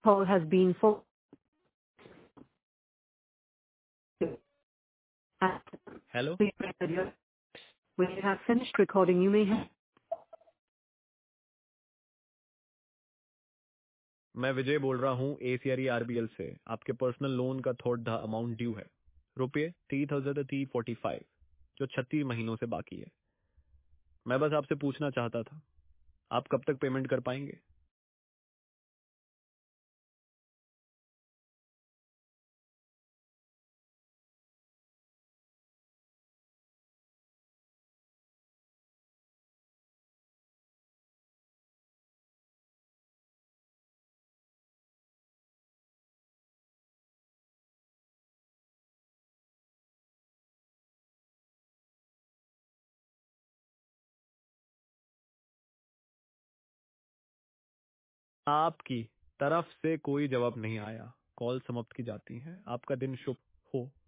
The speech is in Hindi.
Call has been for. Hello, When you have finished recording, you may have. मैं विजय बोल रहा हूँ एसीआरई आरबीएल से। आपके पर्सनल लोन का थर्ड अमाउंट ड्यू है, रुपये 3,345, जो 36 महीनों से बाकी है। मैं बस आपसे पूछना चाहता था, आप कब तक पेमेंट कर पाएंगे? आपकी तरफ से कोई जवाब नहीं आया। कॉल समाप्त की जाती है। आपका दिन शुभ हो।